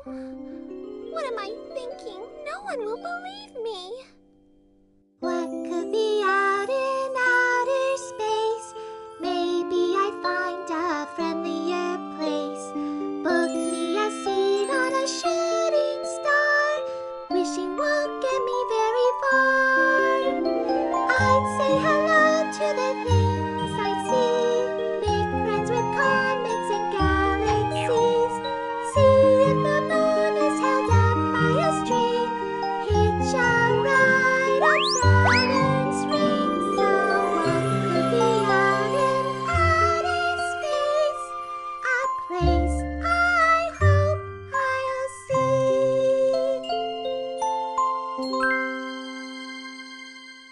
What am I thinking? No one will believe me. What could the